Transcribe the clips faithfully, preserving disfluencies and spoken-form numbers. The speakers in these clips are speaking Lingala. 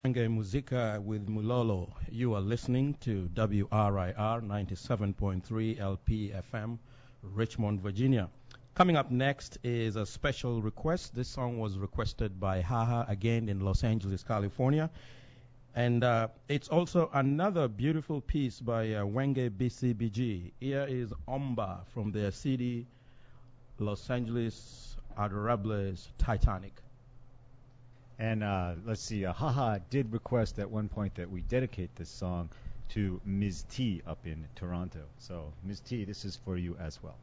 Wenge Muzika with Mulolo. You are listening to W R I R ninety-seven point three L P F M, Richmond, Virginia. Coming up next is a special request. This song was requested by Haha again in Los Angeles, California. And uh, it's also another beautiful piece by uh, Wenge B C B G. Here is Omba from their C D Los Angeles Adorables Titanic. And uh, let's see, uh, Haha did request at one point that we dedicate this song to Miz T up in Toronto. So, Miz T, this is for you as well.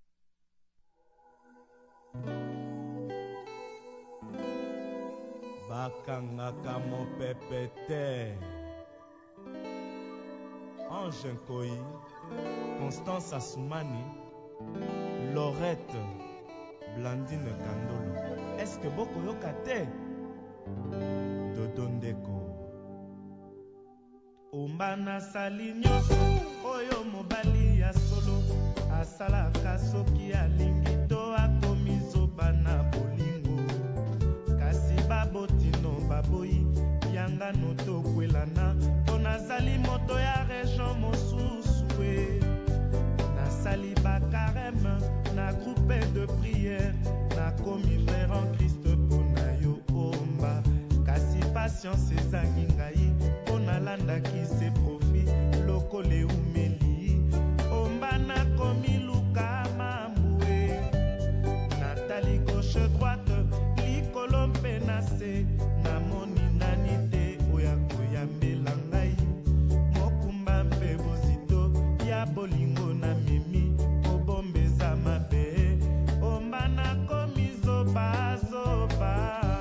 Bakangaka mopepe te Ange Nkoi, Constance Assoumani, Laurette, Blandine Kandolo. Est-ce que boko yoka te? Dodondeko Ombana sali nyonso oyo mobali ya solo asalaka soki alingi to akomi zoba na bolingo kasi babotino baboyi yanga no tokwelana to nazali moto ya region mosusu e nasali bakareme na groupe de prière nakomi frère en Christ mpona yo omba kasi patience ezangi ngai mpona landaki se profit lokole eumeli omba nakomi luka mambue natali gauche droite likolo mpe na se namoni nani te oyo akoyambela ngai mokumba mpe bozito ya bolingo na memi kobombeza mabe omba nakomi zobazoba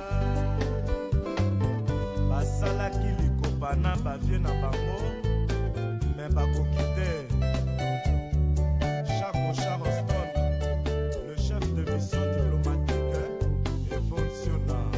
basalaki likopa na bavie na bango me bakoki te. Chaco Charleston, le chef de mission diplomatique et fonctionnaire.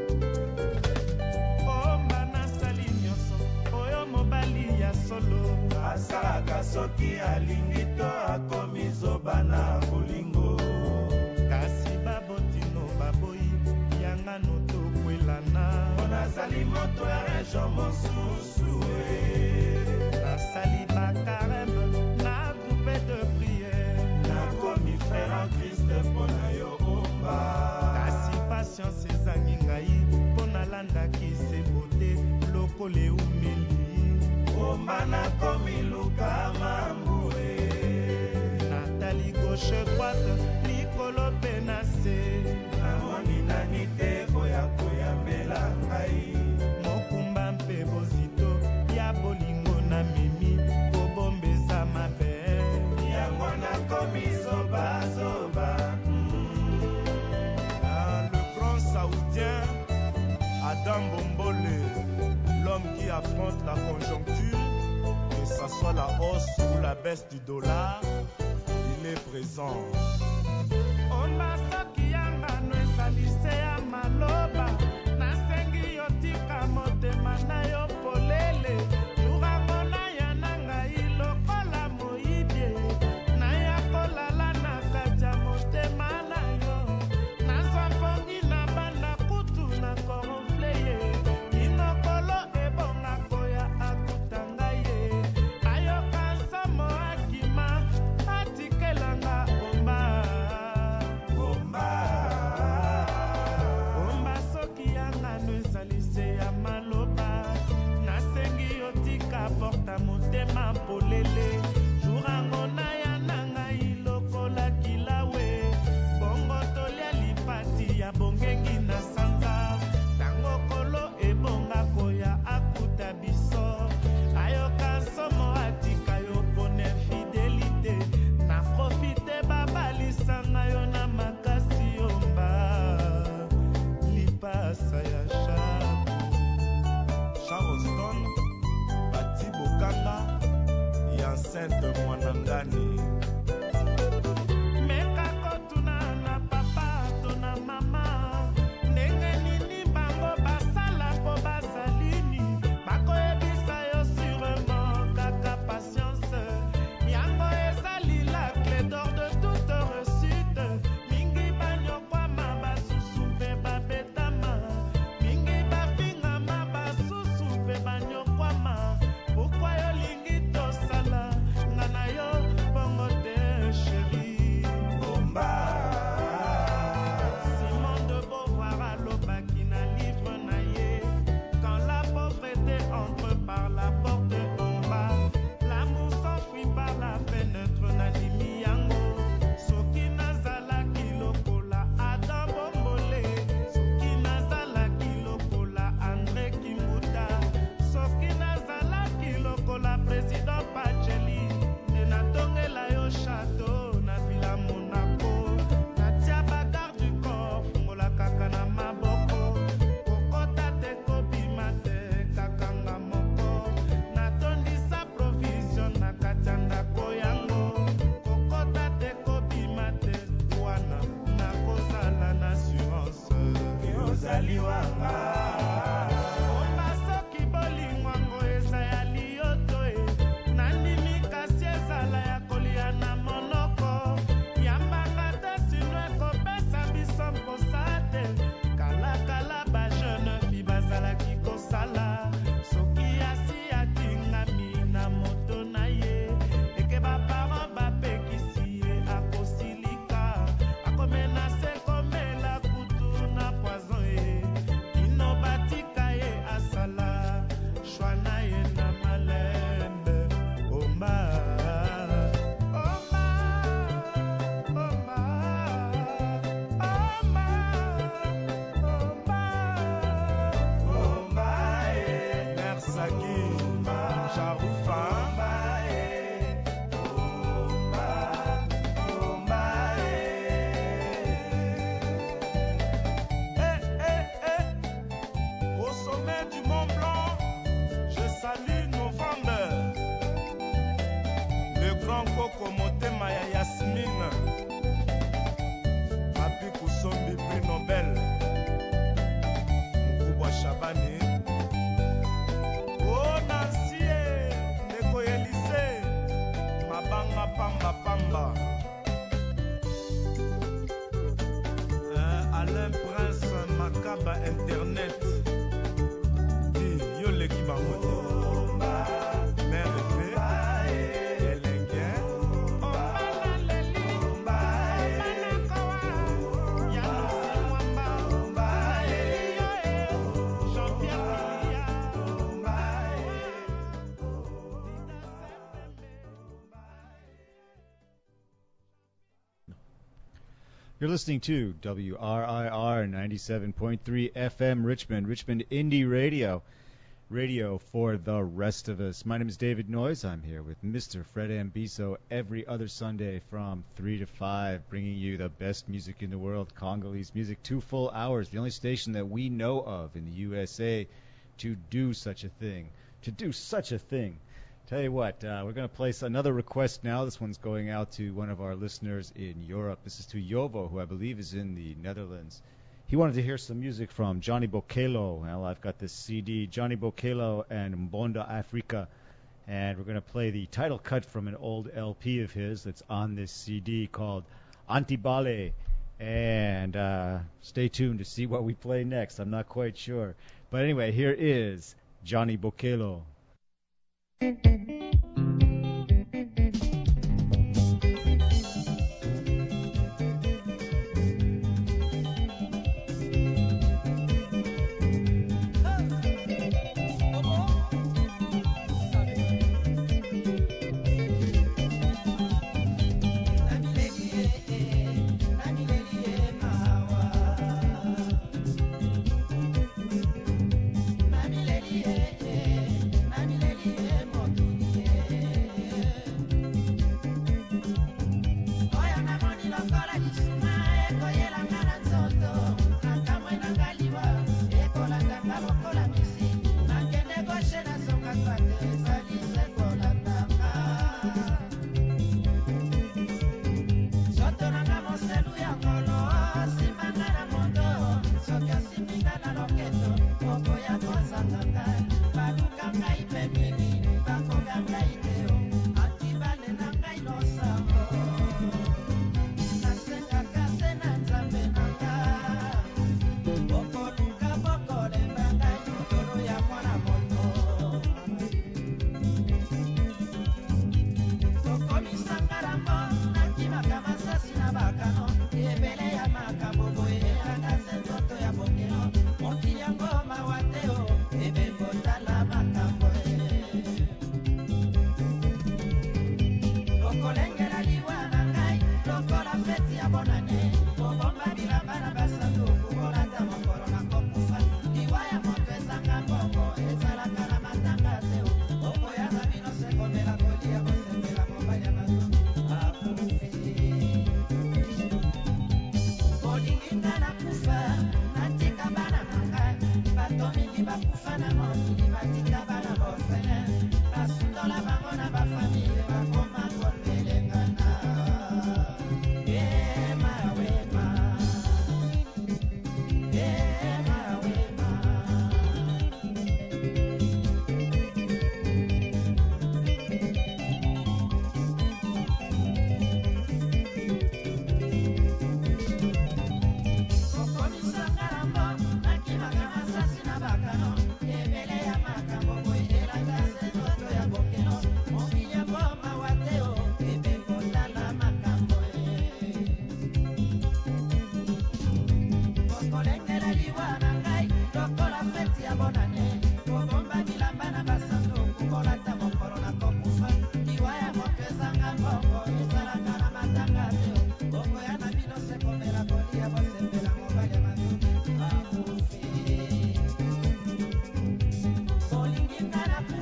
Omba nasali nyonso oyo mobali ya solo asalaka soki alingi to akomi zoba na bolingo kasi babotino baboyi yanga no tokwelana mpo nazali moto ya region mosusu e nasali bakareme na groupe de prière nakomi frère en Christ mpona yo omba kasi patience ezangi ngai mpo nalandaki se bote lokolo eumeli omba nakomi luka mambue natali gauche droite likolo mpe na se namoni nani te oyo akoyambela ngai mokumba mpe bozito ya bolingo na memi kobombeza mabe yango nakomi zobazoba. Ah, le grand saoudien Adam Bombole, l'homme qui affronte la conjoncture, que ça soit la hausse ou la baisse du dollar, il est présent. Omba soki yanga no esalise ya maloba nasengi yo tika motema na yo polele lurango na ya na ngai lokola moyibie na ya kolala na kati ya motema na yo nazwa mpongi na banda kutu na koronfle ye inokolo ebonga koya akuta ngai ye ayoka nsomo akima atikelanga omba omba soki yanga no esalise ya maloba nasengi yo tika porta motema polele jurango na ya na ngai lokola kilawe bongo tolia lipati ya bongengi na sanza tango kolo ebonga koya akuta biso ayoka nsomo atika yo pone fidelite na profite babalisanga yo na makasi omba lipasa ya Charleston bati bokanga ya Shaggy, Sharufa. Eh, eh, eh. Au sommet du Mont Blanc, je salue Novembre. Le grand coco Motema ya Yasmine. Papi Kusombi prix Nobel. Mkubwa Shabani. Oh Nancy, Ndeko Elise. Mabanga Pamba Pamba. Euh, Alain Prince Makaba Internet. Di Yoleki Bangote. Mère Fé. Elengen. You're listening to W R I R ninety-seven point three F M Richmond, Richmond Indie Radio, radio for the rest of us. My name is David Noyes. I'm here with Mister Fred Ambiso every other Sunday from three to five, bringing you the best music in the world, Congolese music, two full hours, the only station that we know of in the U S A to do such a thing, to do such a thing. Tell you what, uh, we're going to place another request now. This one's going out to one of our listeners in Europe. This is to Yovo, who I believe is in the Netherlands. He wanted to hear some music from Johnny Bokelo. Well, I've got this C D, Johnny Bokelo and Mbonda Africa, and we're going to play the title cut from an old L P of his that's on this C D called Antibale. And uh, stay tuned to see what we play next. I'm not quite sure. But anyway, here is Johnny Bokelo. Nani lady, eh, eh, nani lady, eh, mo.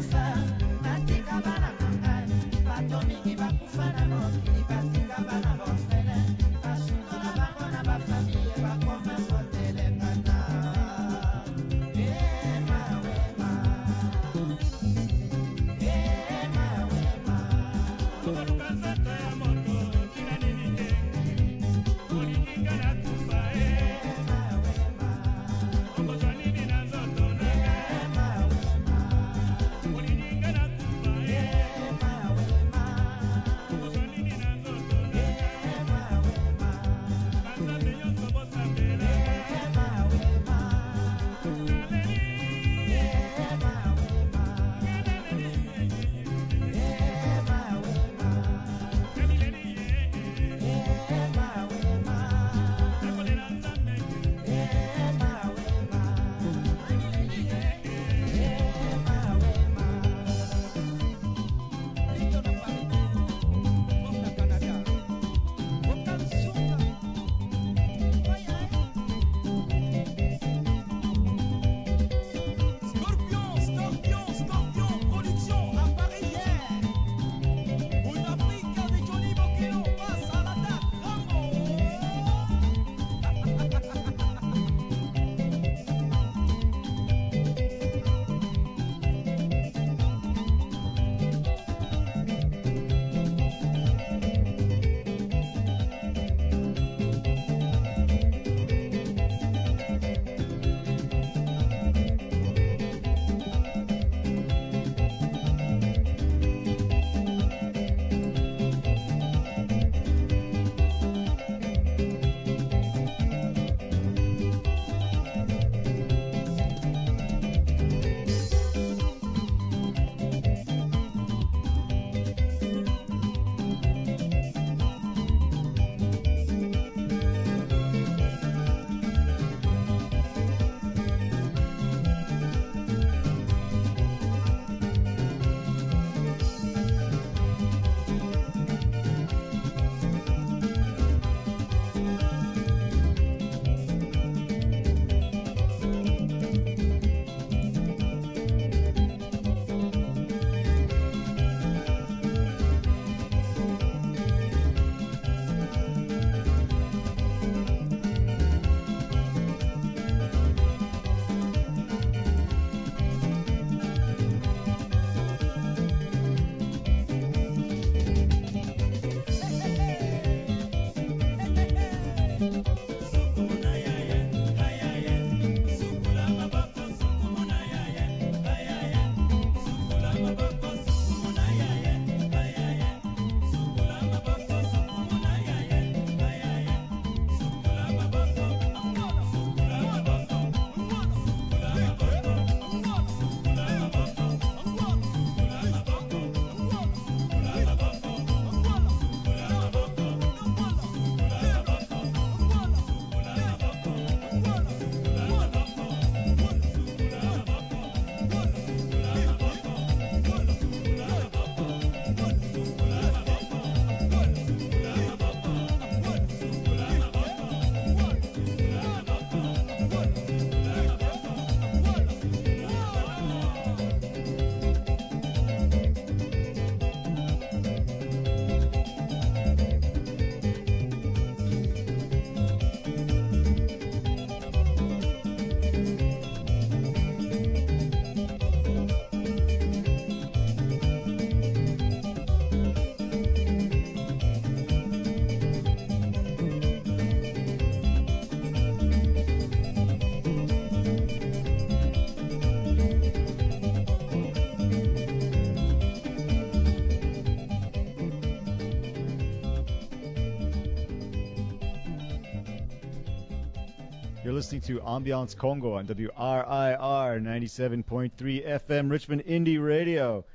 You're listening to Ambiance Congo on W R I R ninety-seven point three F M Richmond Indie Radio.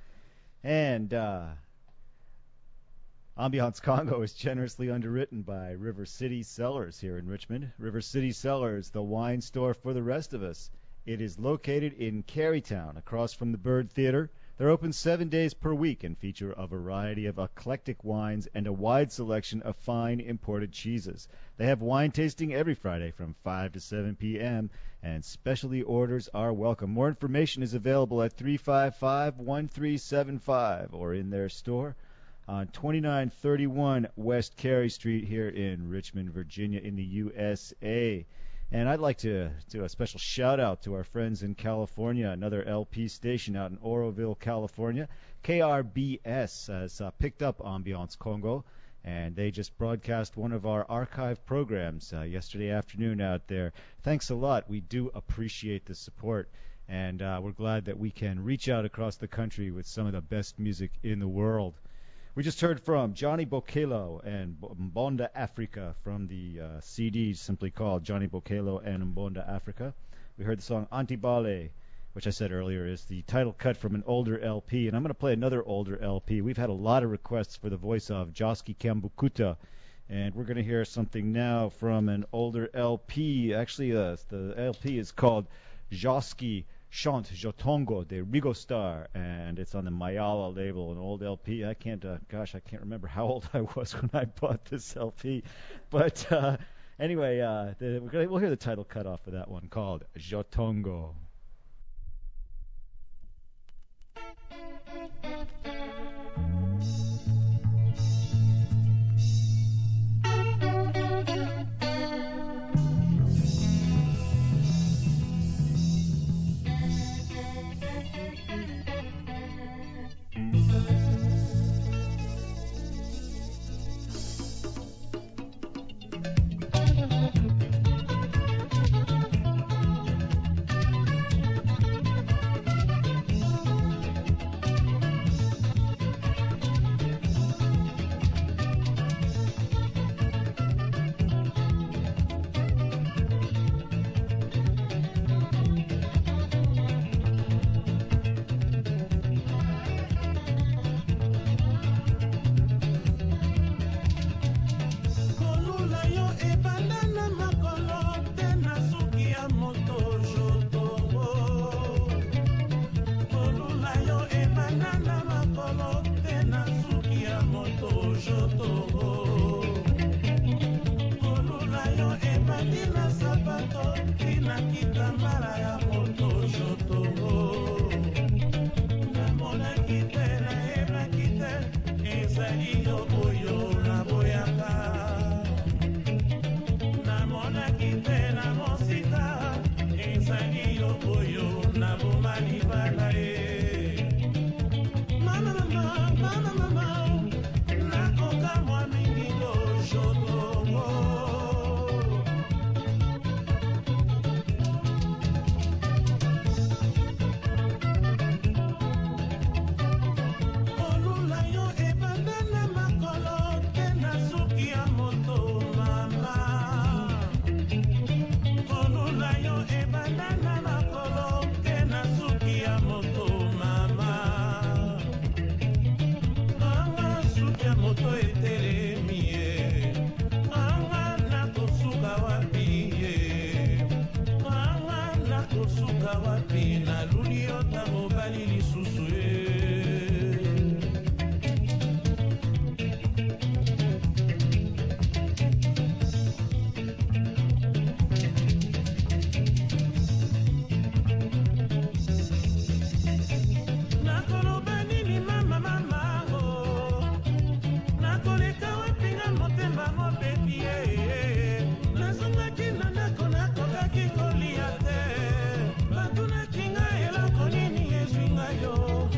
And uh, Ambiance Congo is generously underwritten by River City Cellars here in Richmond. River City Cellars, the wine store for the rest of us. It is located in Carytown, across from the Bird Theater. They're open seven days per week and feature a variety of eclectic wines and a wide selection of fine imported cheeses. They have wine tasting every Friday from five to seven p.m. and specialty orders are welcome. More information is available at three five five, one three seven five or in their store on twenty-nine thirty-one West Carey Street here in Richmond, Virginia in the U S A. And I'd like to do a special shout-out to our friends in California, another L P station out in Oroville, California. K R B S has uh, picked up Ambiance Congo, and they just broadcast one of our archive programs uh, yesterday afternoon out there. Thanks a lot. We do appreciate the support, and uh, we're glad that we can reach out across the country with some of the best music in the world. We just heard from Johnny Bokelo and Mbonda Africa from the uh, C D simply called Johnny Bokelo and Mbonda Africa. We heard the song Antibale, which I said earlier is the title cut from an older L P. And I'm going to play another older L P. We've had a lot of requests for the voice of Joski Kambukuta, and we're going to hear something now from an older L P. Actually, uh, the L P is called Joski Chante Jotongo de Rigostar, and it's on the Mayala label, an old L P. I can't, uh, gosh, I can't remember how old I was when I bought this L P. But uh, anyway, uh, the, we're gonna, we'll hear the title cut off of that one called Jotongo. Yo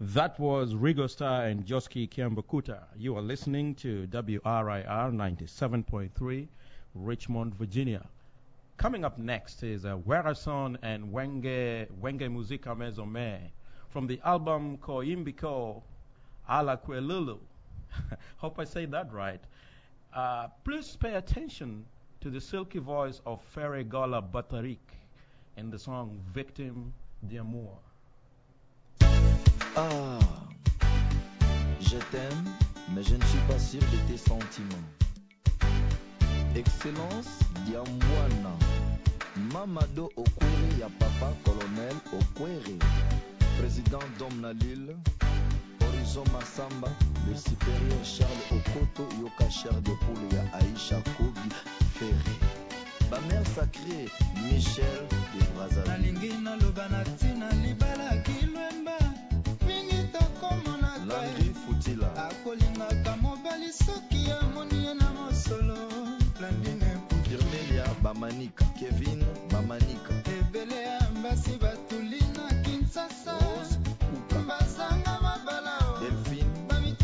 That was Rigo Star and Joski Kiambakuta. You are listening to W R I R ninety-seven point three, Richmond, Virginia. Coming up next is uh, Werason and Wenge, Wenge Musica Mezome from the album Koimbiko Ala Kwelulu. Hope I say that right. Uh, please pay attention to the silky voice of Ferre Gola Batarik in the song Victim d'Amour. Ah, je t'aime, mais je ne suis pas sûr de tes sentiments. Excellence Diamwana, Mamado Okwere, ya papa colonel Okwere, président d'Omnalil, Horizon Massamba, le supérieur Charles Okoto, Yoka Cher de Poule, ya Aïcha Kobi Ferré, ma mère sacrée Michel de Brazzaville. Landry Futila Irmelia Bamanika Kevin Bamanika Rose Kuka Delphine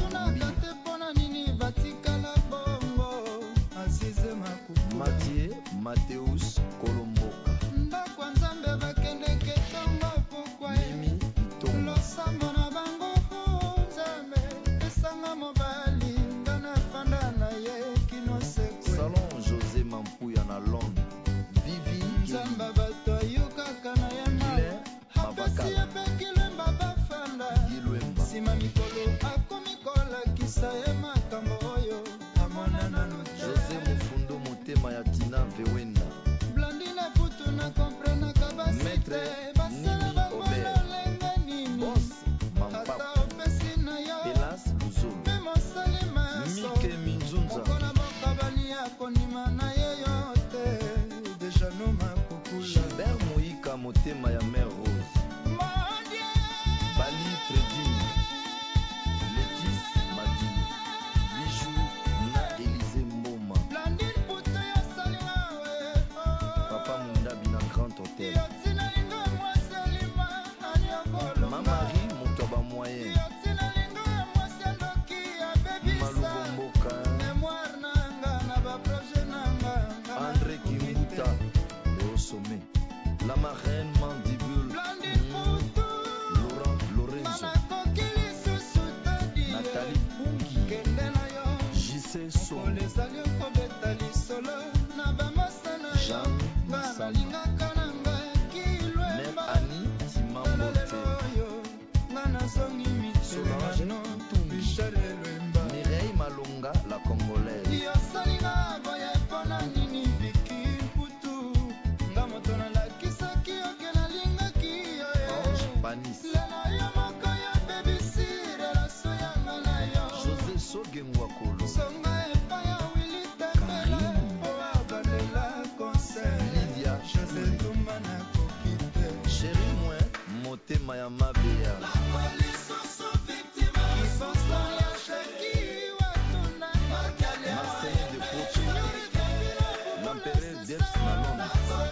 Mathieu Mateus Kolomboka Mimi Itonga Salon José Mampuya na Londres Vivi Guilin Mabakala Gilwemba José Mufundo Motema ya Tina Vewenda Maître Nimi Obert Boss Mampap Hélas Luzolo Mike Minzunza Gilbert Moïka Motema ya Mère Rose Bali Fredine Létis Madini Bijou na Élysée Mboma Papa Mundabi na Grand Hôtel Mamari Motoba Moyen Malubomboka André Kimbuta et au sommet la marraine Mandibule Laurent Lorenzo Nathalie Pungi J C Somo Jeanne Massamba Mère Annie Timambote Solange Ntumbi Mireille Malonga la Congolaise Ange Panis José Sogengwakolo Lydia Chéri Mouin Motema ya Mabeya Marseille de Poche L'Empereur d'Els na Londres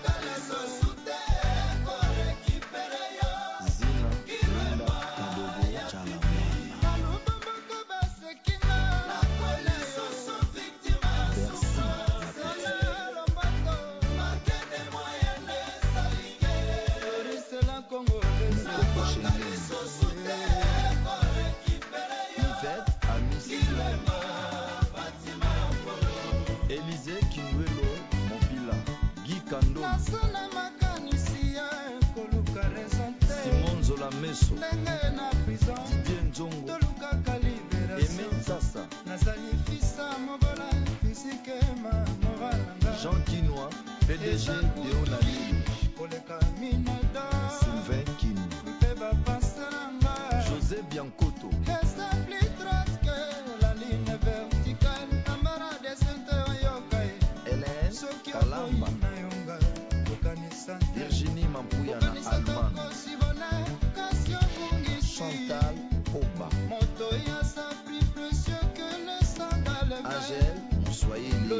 Zina Linda Kadogo Chalamwana Bercy la Petite Mokoko Chengen Yvette Amici Élisée Kinwelo Mobila Guy Kandolo Simon Zola Meso Didier Nzongo Aimé Sasa Jean Kinois P D G Deonalil Sylvain Kino José Biancoto Hélène Kalamba Virginie Mampuya na Allemagne Chantal Oba Angèle Moussoyeli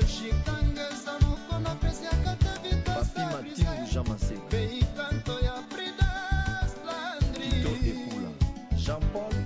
Papi Matimou Jamasek Tito Ekula Jean-Paul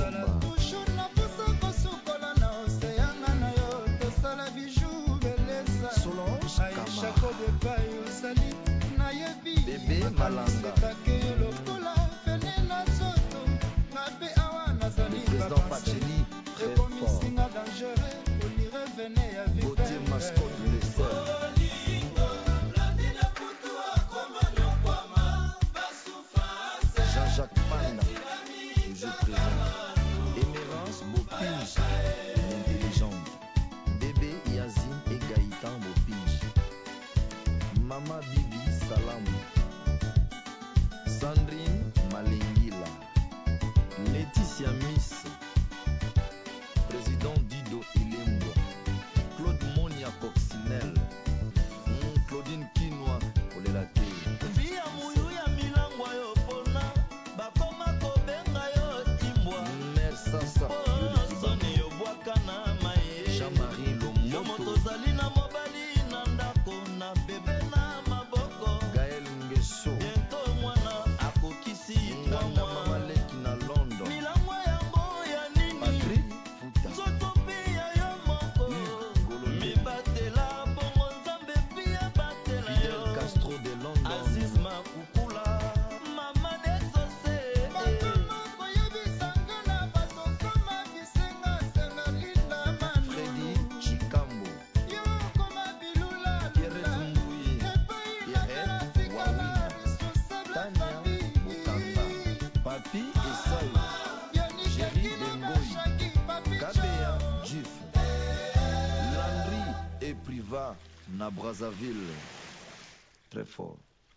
na Brazzaville. Très fort.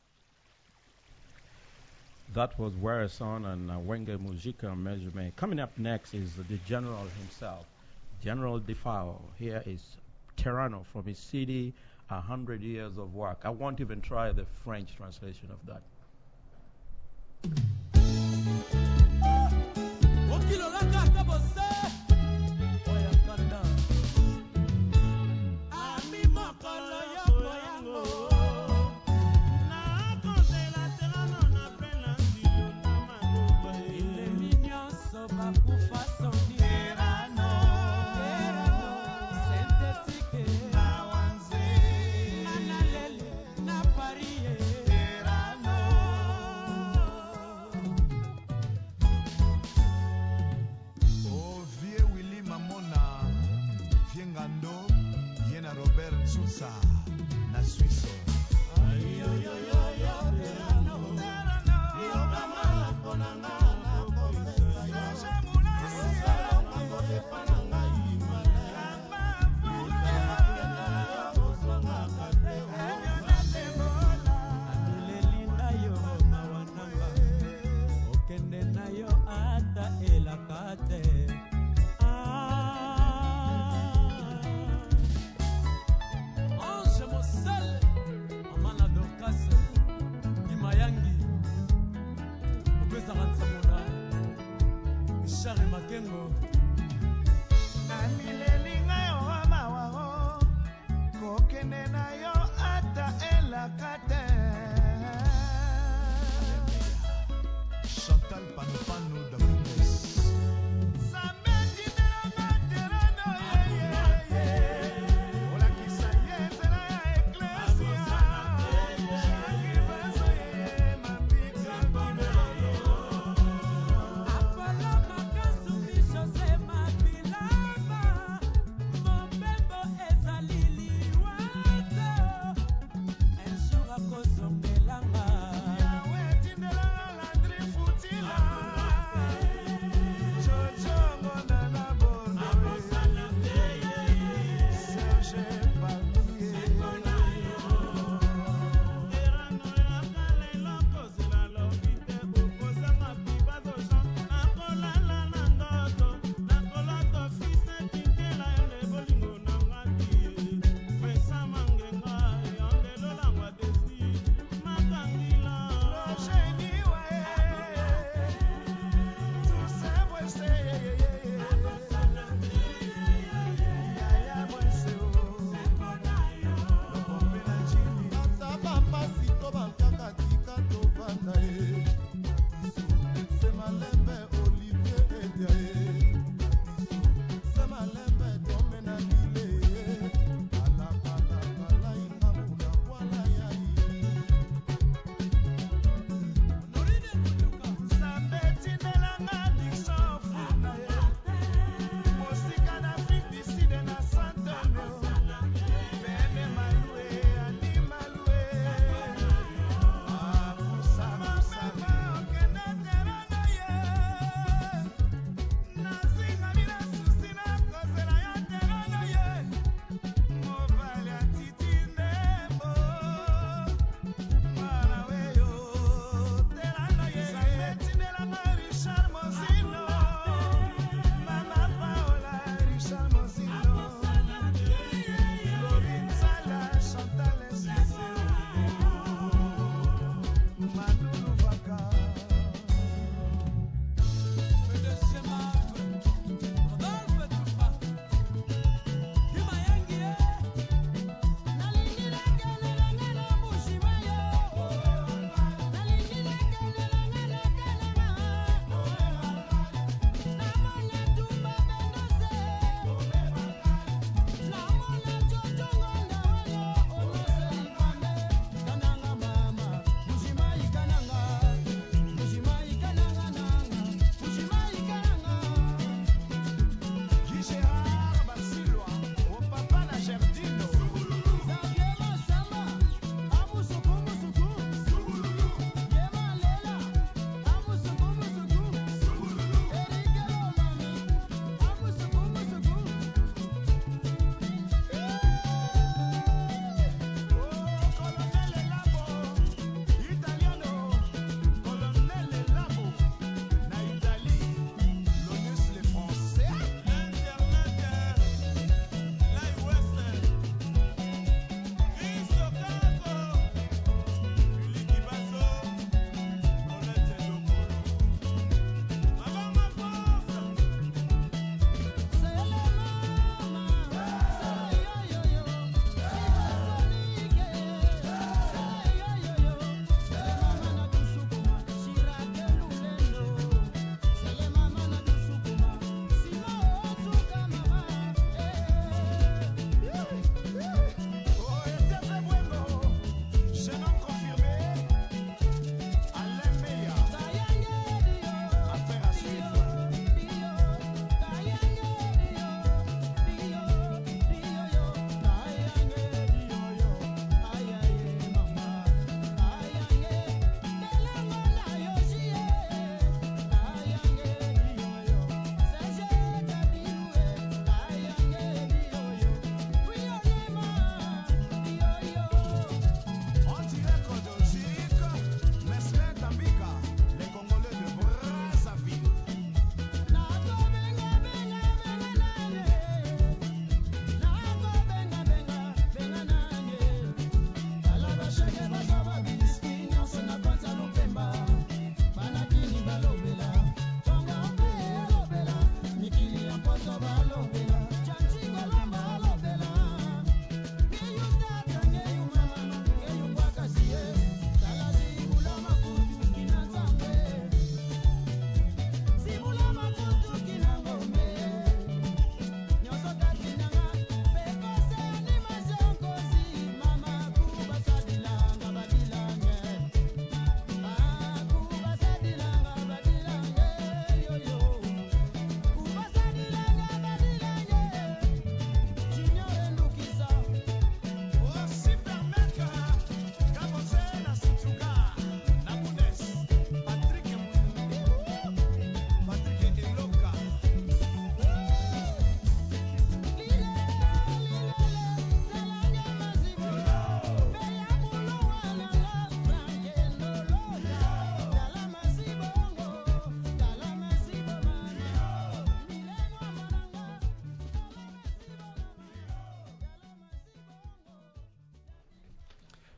That was Warison and uh, Wenge Mujika Mejume. Coming up next is the General himself, General Defao. Here is Terrano from his C D, A Hundred Years of Work. I won't even try the French translation of that. Yawe tindela la landri futila.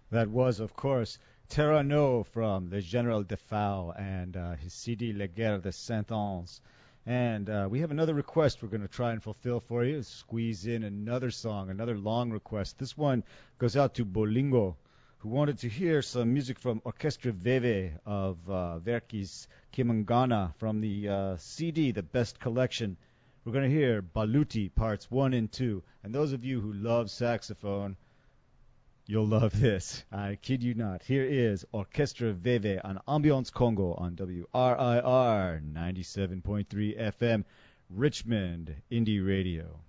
That was, of course, Terrano from Le General Defao and uh, his C D Le Guerre de Saint-Ange. And uh, we have another request we're going to try and fulfill for you. Squeeze in another song, another long request. This one goes out to Bolingo, who wanted to hear some music from Orchestra Veve of uh, Verkis Kimangana from the uh, C D, The Best Collection. We're going to hear Baluti Parts one and two. And those of you who love saxophone, you'll love this. I kid you not. Here is Orchestra Veve on Ambiance Congo on W R I R ninety-seven point three F M, Richmond Indie Radio.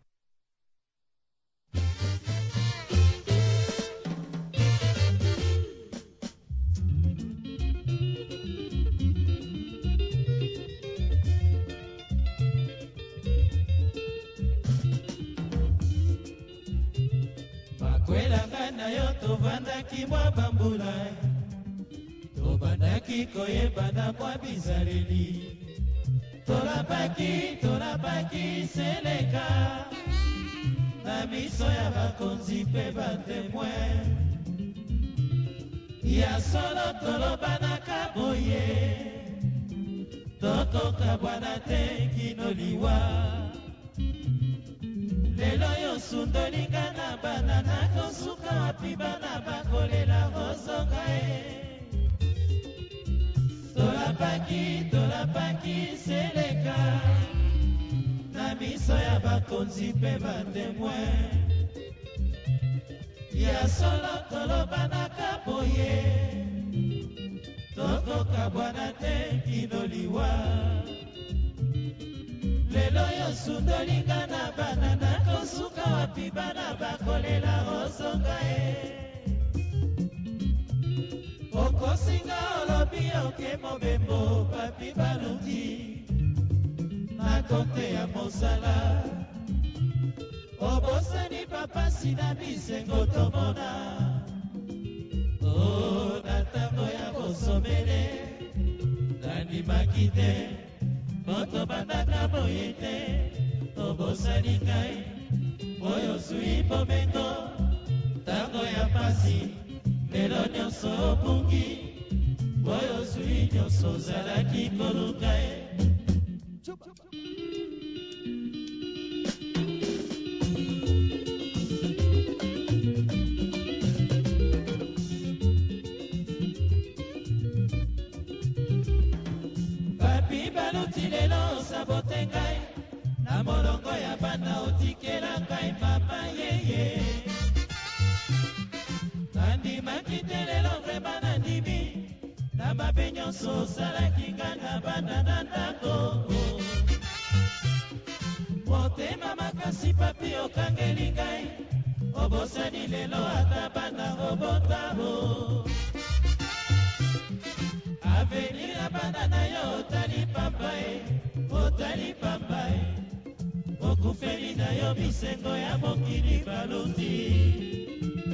Bakwelanga na yo tovandaki mwa bambula, tobandaki koyebana mwa bizaleli, tolapaki tolapaki seleka na miso ya bakonzi mpe batemoin ya solo tolobanaka boye, tokokabwana te kino liwa. Lelo yo sundolinga na bana na kosuka wapi bana bakolela kozonga e. Tolapaki, tolapaki seleka na miso ya bakonzi mpe batemoin ya solo tolobanaka boye, tokokabwana te kino liwa. Lelo yo sundolinga na bana na kosuka wapi bana bakolela ozonga e. Okosinga olobi oke mobembo papi baluti na konte ya mosala, obosani papasi na bisengo tomona. O na ntango ya bosomele nandimaki te, moto bandaka boye te, obosani ngai oyo zwi bomengo. Ntango ya pasi lelo nyonso obungi, oyo zwi nyonso ozalaki koluka e. Lelo sabote ngai na molongo ya bana otikela ngai mama yeye. Nandimaki te lelo vrema nandimi na mabe nyonso osalaki ngai na bana na ndako. Motema makasi papi okangeli ngai, obosani lelo ata bana obotabo. Avenir ya bana na yo otali pamba e, otali pamba e. Okufeli na yo bisengo ya mokili baluti.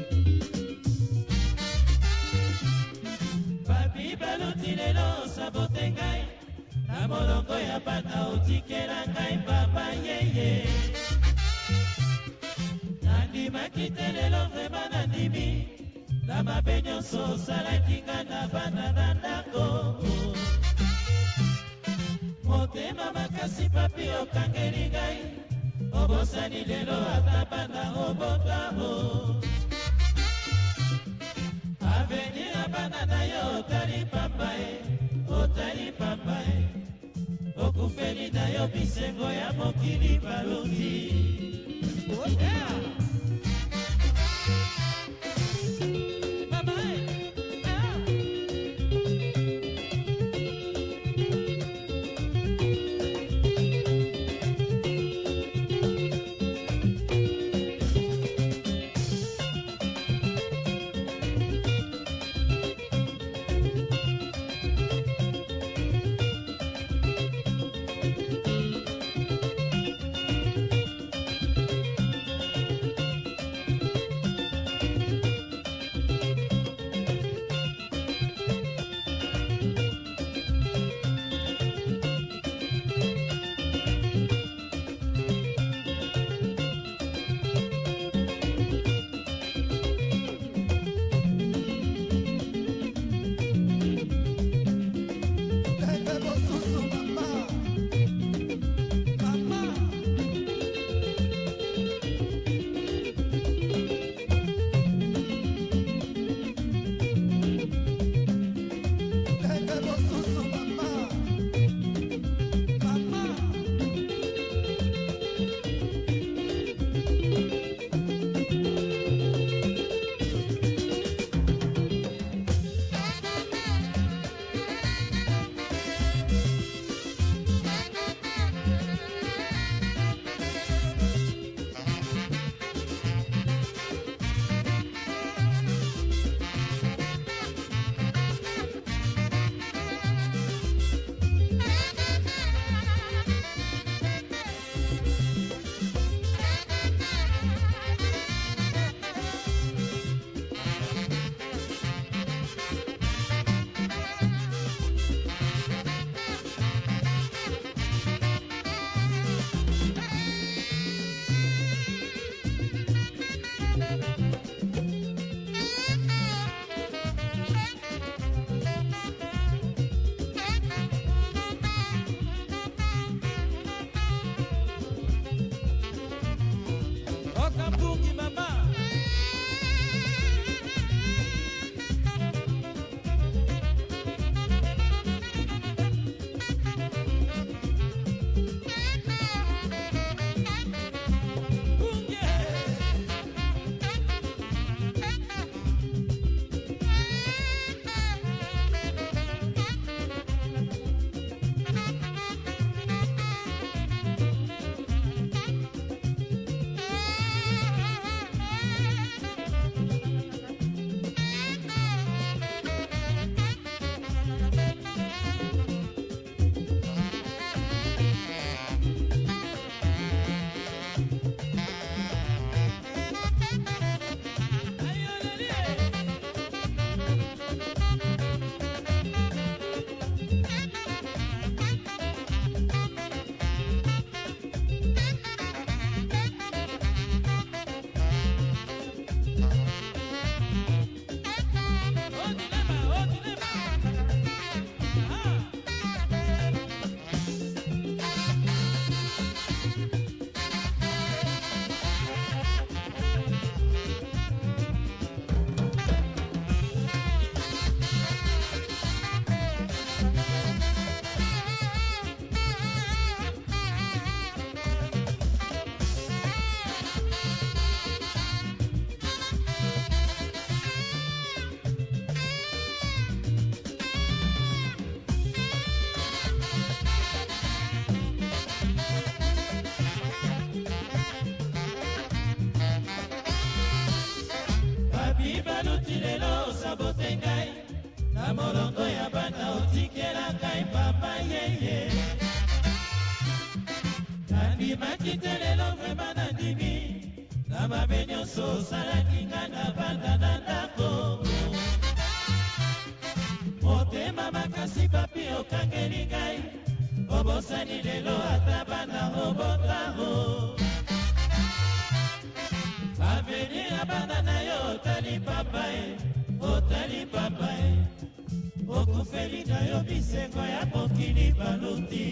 Papi baluti lelo sabote ngai na molongo ya bana otikela ngai pamba yeye. Nandimaki te lelo vrema nandimi na mabe nyonso osalaki ngai na bana na ndako. Motema makasi papi okangeli ngai, obosani lelo ata bana obotamo. Avenir ya bana na yo otali pamba e, otali pamba e. Okufeli na yo bisengo ya mokili baluti. Oh yeah! Kungi mama. molongo ya bana otikela ngai papa yeye nandimaki te lelo vrema nandimi na mabe nyonso osalaki nga na banda na ndako motema makasi papi okangeli ngai obosani lelo ata bana obotango avenir ya bana na yo otali papa e otali papa e okufeli na yo bisengo ya mokili baluti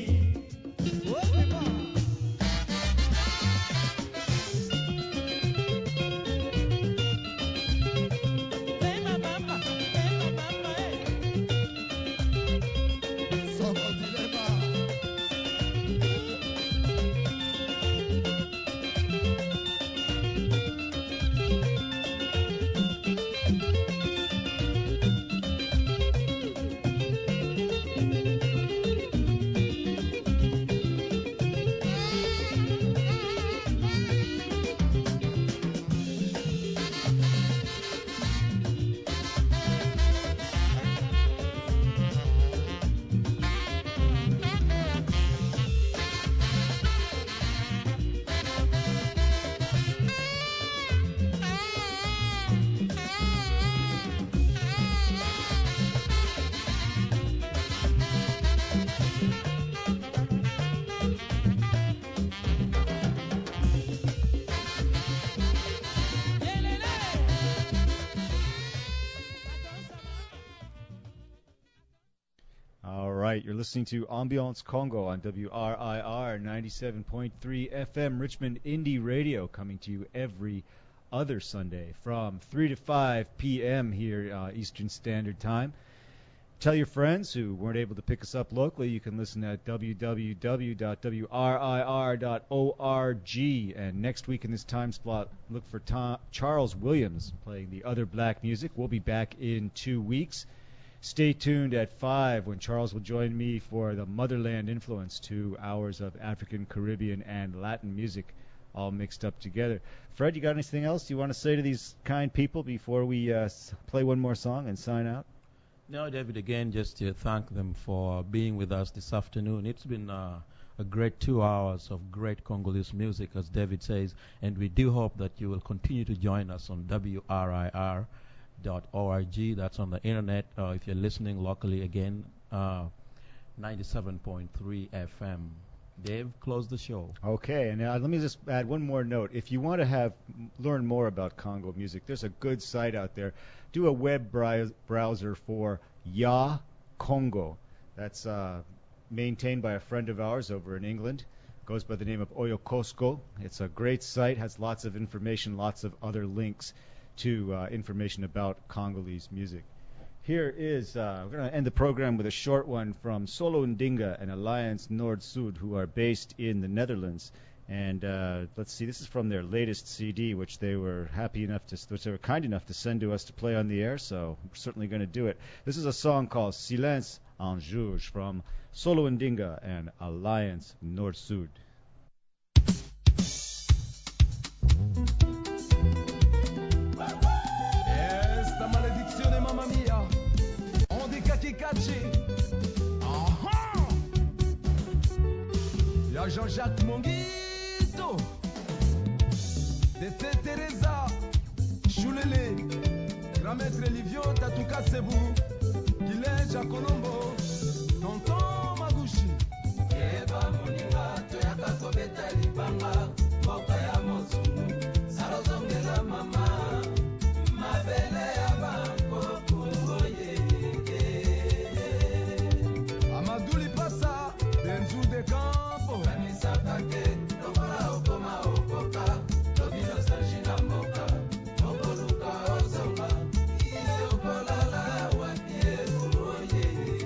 You're listening to Ambiance Congo on W R I R ninety-seven point three F M Richmond Indie Radio, coming to you every other Sunday from three to five p.m. here uh, Eastern Standard Time. Tell your friends who weren't able to pick us up locally, you can listen at w w w dot w r i r dot org. And next week in this time slot, look for Tom, Charles Williams playing the other black music. We'll be back in two weeks. Stay tuned at five when Charles will join me for the Motherland Influence, two hours of African, Caribbean, and Latin music all mixed up together. Fred, you got anything else you want to say to these kind people before we uh, play one more song and sign out? No, David, again, just to thank them for being with us this afternoon. It's been uh, a great two hours of great Congolese music, as David says, and we do hope that you will continue to join us on W R I R dot org. That's on the internet. Uh, if you're listening locally, again, uh, ninety-seven point three F M. Dave, close the show. Okay, and uh, let me just add one more note. If you want to have learn more about Congo music, there's a good site out there. Do a web browse, browser for Ya Congo. That's uh, maintained by a friend of ours over in England Goes by the name of Oyokosko. It's a great site, has lots of information, lots of other links to uh, information about Congolese music. Here is, uh, we're going to end the program with a short one from Solo Ndinga and Alliance Nord-Sud, who are based in the Netherlands. And uh, let's see, this is from their latest C D, which they were happy enough to, which they were kind enough to send to us to play on the air. So we're certainly going to do it. This is a song called Silence en Juge from Solo Ndinga and Alliance Nord-Sud. Esta maledizione, mamma mia, on dit kaki kachi. Aha! Y'a Jean-Jacques Monguito, Tete Teresa, Choulele, Grand-Maître Livion, Tatuka Sebou, Guylain Jacolombo, Tonton Maguchi. Eba moninga, toyaka kobeta libanga, mboka ya mozungu, salozongela mama, mabele ya banko kungoye. Amadou Lipasa, Denzu de Campo, Kanisa Kake, Lokola Okoma Okoka, Lobino Sanjina Moka, Okoluka Ozonga, Iye Okolala Wapie Kungoye.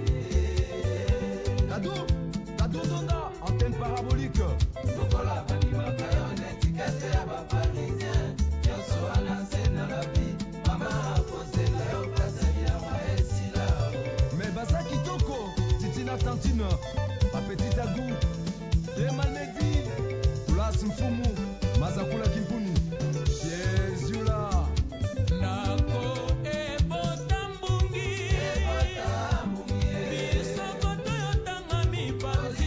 Dadou, Dadou Donda, antenne parabolique. Lokola Banima Kayon, étiquette ya ba parisien, Yoso anase na la vie, Mama Afonse la yo kase ya maesila. Mais Baza Kitoko, Titina Tantine, Apetite Agou, Malmedi, Kulas Mfumu, Mazakula Kimpuni, Yezula, Nako Ebotambungi, Ebotambungi, Bisokoto yotanga mipati,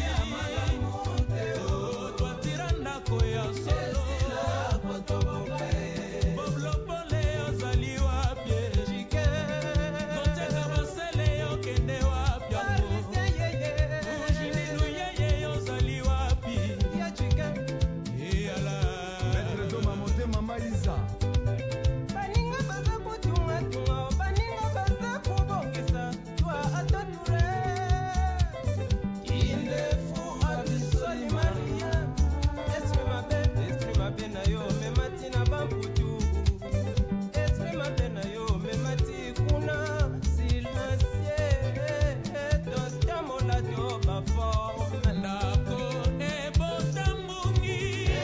Twatiranda koya solo, Boblopole ozali wapye, Koteka basele yo kende wapya, Ujinilu yeye ozali wapi, Maître Doma Motema Maïza. Baninga baza kutunga tunga, baninga baza kubongisa, twa atature. Il est fou abisoli Maria. Esprit mabe, esprit mabe na yo, memati na bamputu. Esprit mabe na yo, memati kuna silencieux. Dostamo la jo bafo. Nako ebotambungi.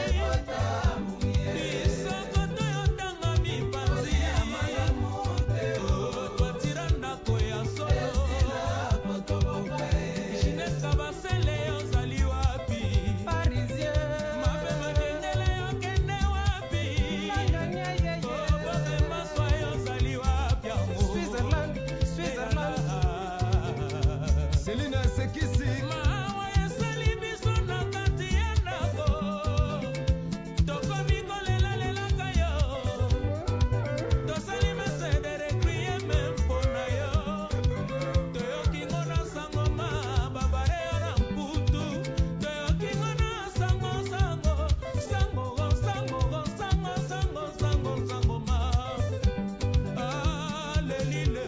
Bisokoto yotanga mipati. Twatiranda koya solo. Jineka basele ozali wapi? Mabe madendele yo kende wapi? Oboke maswa ozali wapi? Selina Sekisi. Mawa yesali biso na kati ya ndako. Tokomi kolela lelaka yo. Tosali mese de recrie même mpona yo. Toyoki ngo na sango ma babare yo na mputu. Toyoki ngo na sango sango. Sango sango sango sango sango sango ma. Ah lelile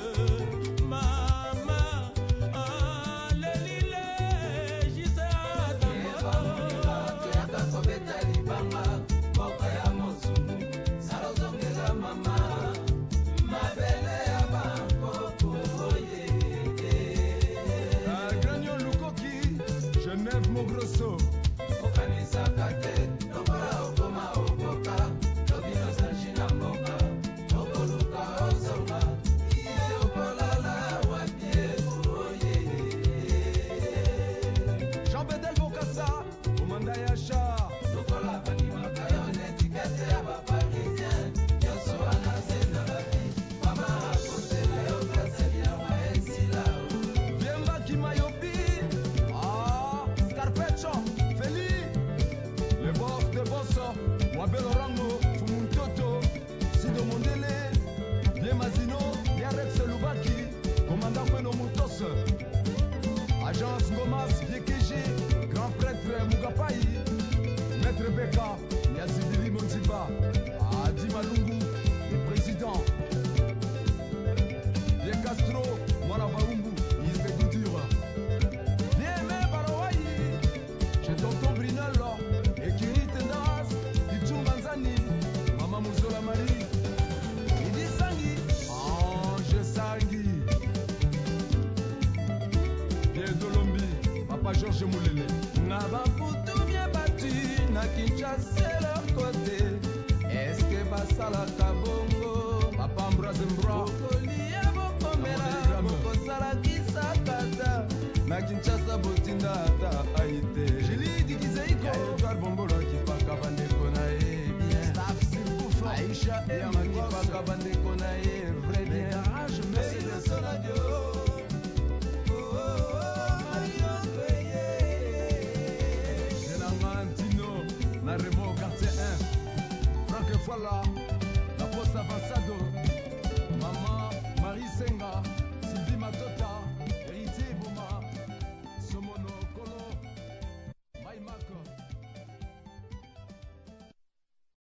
mama. Ah lelile jise atamoto. Toyaka kobeta libanga, mboka ya mozungu, salozongela mama, mabele ya banko kungoye. Gagnon Lukoki, Genève Mogrosso. Okanisa kate, lokola okoma okoka, lobino sanjina mboka, okoluka ozonga, iye okolala wapie kungoye. Jean Bedel Bokassa, Komanda Yacha, lokola banima dépassé leur côté. Est-ce que basalaka bongo bapambra zimbra kolia bokomela bokosala kisakata na Kinshasa botinda ata aite Jili Kizeiko Edouard Bombolo kipaka bandeko na ye bien Staff Sirkoufo Aïcha Ema kipaka bandeko na ye vrai bien Garage Mercedes Radio Voilà.